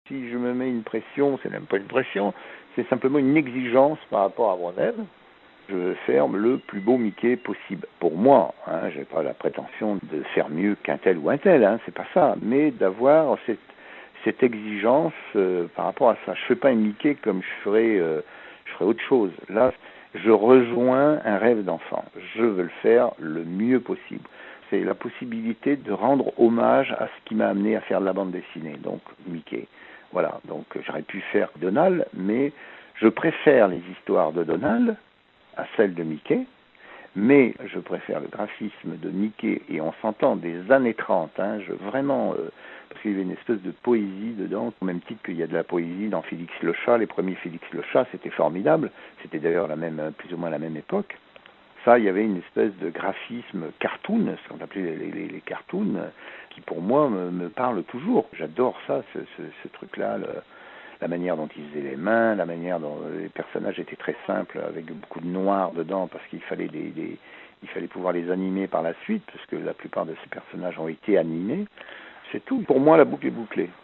Si je me mets une pression, c'est même pas une pression, c'est simplement une exigence par rapport à moi-même. Je veux faire le plus beau Mickey possible. Pour moi, je n'ai pas la prétention de faire mieux qu'un tel ou un tel, c'est pas ça, mais d'avoir cette exigence par rapport à ça. Je fais pas un Mickey comme je ferais autre chose. Là, je rejoins un rêve d'enfant. Je veux le faire le mieux possible. C'est la possibilité de rendre hommage à ce qui m'a amené à faire de la bande dessinée, donc Mickey. Voilà, donc j'aurais pu faire Donald, mais je préfère les histoires de Donald à celles de Mickey, mais je préfère le graphisme de Mickey, et on s'entend des années 30, vraiment, parce qu'il y avait une espèce de poésie dedans, au même titre qu'il y a de la poésie dans Félix le Chat. Les premiers Félix le Chat, c'était formidable, c'était d'ailleurs plus ou moins la même époque. Ça, il y avait une espèce de graphisme cartoon, ce qu'on appelait les cartoons, qui pour moi me parle toujours. J'adore ça, ce truc-là, la manière dont ils faisaient les mains, la manière dont les personnages étaient très simples, avec beaucoup de noir dedans, parce qu'il fallait il fallait pouvoir les animer par la suite, parce que la plupart de ces personnages ont été animés. C'est tout. Pour moi, la boucle est bouclée.